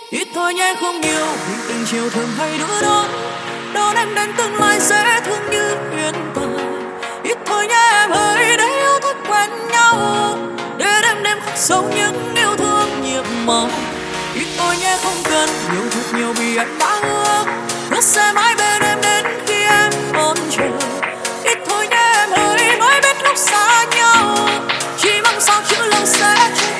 Ít thôi nhé không nhiều vì tình chiều thường hay đưa đón em đến tương lai dễ thương như hiện tại. Ít thôi nhé em ơi để yêu thích quen nhau, để đêm khắc sâu những yêu thương nhiệm màu. Ít thôi nhé không cần nhiều thật nhiều vì anh đã hứa sẽ mãi bên em đến khi em còn chờ. Ít thôi nhé em ơi mới biết lúc xa nhau chỉ mong sao chữ lâu sẽ